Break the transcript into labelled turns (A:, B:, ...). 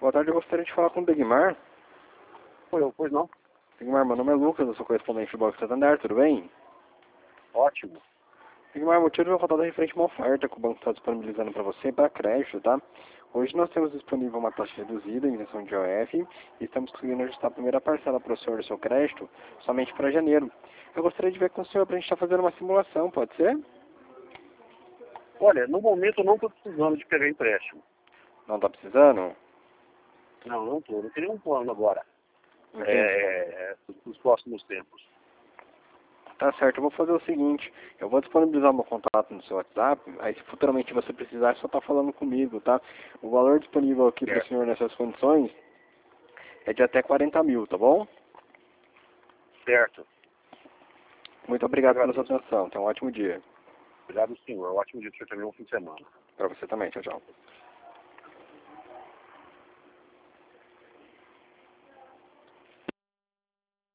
A: Boa tarde, eu gostaria de falar com o Degmar.
B: Pois não?
A: Degmar, meu nome é Lucas, eu sou correspondente do Banco Santander, tudo bem?
B: Ótimo.
A: Degmar, o motivo do meu contato é referente a uma oferta que o banco está disponibilizando para você para crédito, tá? Hoje nós temos disponível uma taxa reduzida em isenção de IOF e estamos conseguindo ajustar a primeira parcela para o senhor do seu crédito somente para janeiro. Eu gostaria de ver com o senhor para a gente estar fazendo uma simulação, pode ser?
B: Olha, no momento eu não estou precisando de pegar empréstimo.
A: Não está precisando?
B: Não estou. Não tenho um plano agora. Nos próximos tempos.
A: Tá certo, eu vou fazer o seguinte, eu vou disponibilizar meu contato no seu WhatsApp, aí se futuramente você precisar, é só tá falando comigo, tá? O valor disponível aqui para o
B: Certo.
A: senhor nessas condições é de até 40 mil, tá bom?
B: Certo.
A: Muito obrigado pela sua atenção, tenha um ótimo dia.
B: Obrigado, senhor. Ótimo dia para você também, um fim de semana.
A: Para você também, tchau, tchau.